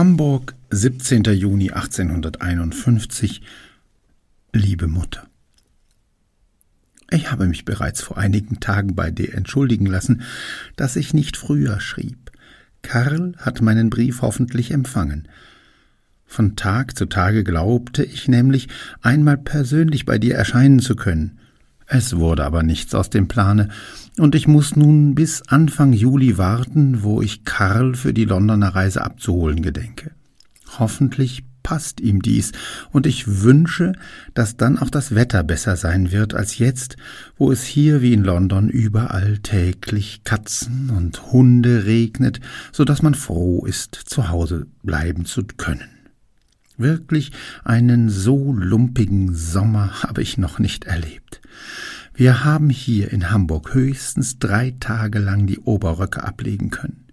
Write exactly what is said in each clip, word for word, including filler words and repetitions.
Hamburg, siebzehnter Juni achtzehnhunderteinundfünfzig. Liebe Mutter, ich habe mich bereits vor einigen Tagen bei dir entschuldigen lassen, dass ich nicht früher schrieb. Karl hat meinen Brief hoffentlich empfangen. Von Tag zu Tage glaubte ich nämlich, einmal persönlich bei dir erscheinen zu können. Es wurde aber nichts aus dem Plane, und ich muß nun bis Anfang Juli warten, wo ich Karl für die Londoner Reise abzuholen gedenke. Hoffentlich passt ihm dies, und ich wünsche, dass dann auch das Wetter besser sein wird als jetzt, wo es hier wie in London überall täglich Katzen und Hunde regnet, so dass man froh ist, zu Hause bleiben zu können. Wirklich einen so lumpigen Sommer habe ich noch nicht erlebt. Wir haben hier in Hamburg höchstens drei Tage lang die Oberröcke ablegen können.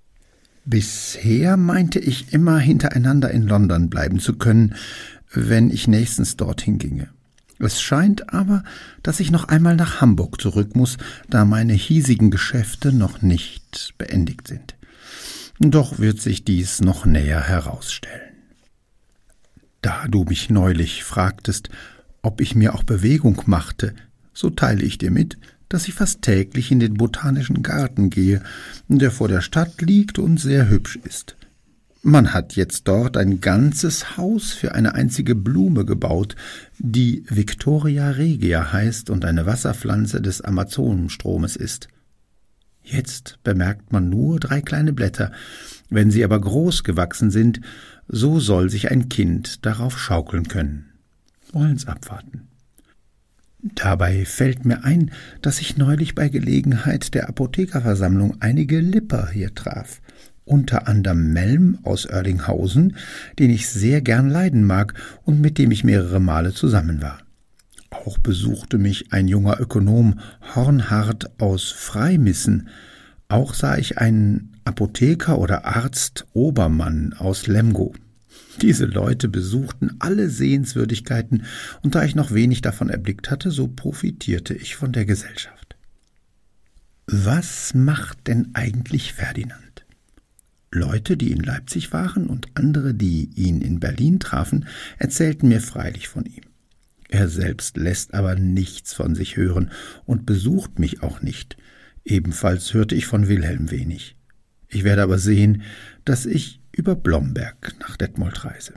Bisher meinte ich immer, hintereinander in London bleiben zu können, wenn ich nächstens dorthin ginge. Es scheint aber, dass ich noch einmal nach Hamburg zurück muss, da meine hiesigen Geschäfte noch nicht beendigt sind. Doch wird sich dies noch näher herausstellen. Da du mich neulich fragtest, ob ich mir auch Bewegung machte, so teile ich dir mit, dass ich fast täglich in den Botanischen Garten gehe, der vor der Stadt liegt und sehr hübsch ist. Man hat jetzt dort ein ganzes Haus für eine einzige Blume gebaut, die Victoria regia heißt und eine Wasserpflanze des Amazonenstromes ist. Jetzt bemerkt man nur drei kleine Blätter, wenn sie aber groß gewachsen sind, so soll sich ein Kind darauf schaukeln können. Wollen's abwarten. Dabei fällt mir ein, dass ich neulich bei Gelegenheit der Apothekerversammlung einige Lipper hier traf, unter anderem Melm aus Oerlinghausen, den ich sehr gern leiden mag und mit dem ich mehrere Male zusammen war. Auch besuchte mich ein junger Ökonom Hornhardt aus Freimissen. Auch sah ich einen Apotheker oder Arzt Obermann aus Lemgo. Diese Leute besuchten alle Sehenswürdigkeiten, und da ich noch wenig davon erblickt hatte, so profitierte ich von der Gesellschaft. Was macht denn eigentlich Ferdinand? Leute, die in Leipzig waren, und andere, die ihn in Berlin trafen, erzählten mir freilich von ihm. Er selbst lässt aber nichts von sich hören und besucht mich auch nicht. Ebenfalls hörte ich von Wilhelm wenig. Ich werde aber sehen, dass ich über Blomberg nach Detmold reise.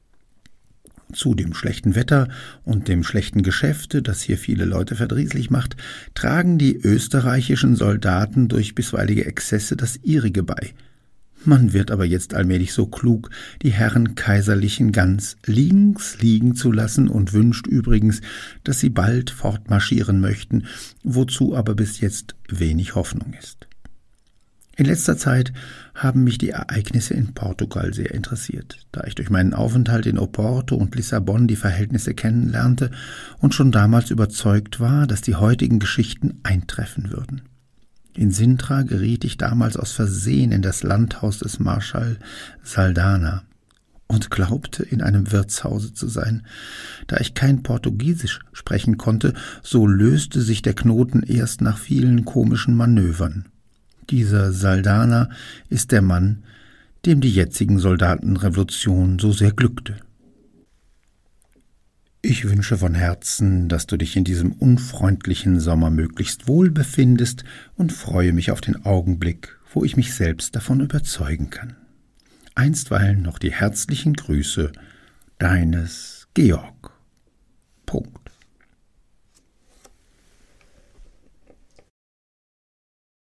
Zu dem schlechten Wetter und dem schlechten Geschäfte, das hier viele Leute verdrießlich macht, tragen die österreichischen Soldaten durch bisweilige Exzesse das ihrige bei. Man wird aber jetzt allmählich so klug, die Herren Kaiserlichen ganz links liegen zu lassen, und wünscht übrigens, dass sie bald fortmarschieren möchten, wozu aber bis jetzt wenig Hoffnung ist. In letzter Zeit haben mich die Ereignisse in Portugal sehr interessiert, da ich durch meinen Aufenthalt in Oporto und Lissabon die Verhältnisse kennenlernte und schon damals überzeugt war, dass die heutigen Geschichten eintreffen würden. In Sintra geriet ich damals aus Versehen in das Landhaus des Marschall Saldanha und glaubte, in einem Wirtshause zu sein. Da ich kein Portugiesisch sprechen konnte, so löste sich der Knoten erst nach vielen komischen Manövern. Dieser Saldanha ist der Mann, dem die jetzigen Soldatenrevolution so sehr glückte. Ich wünsche von Herzen, dass du dich in diesem unfreundlichen Sommer möglichst wohl befindest, und freue mich auf den Augenblick, wo ich mich selbst davon überzeugen kann. Einstweilen noch die herzlichen Grüße deines Georg. Punkt.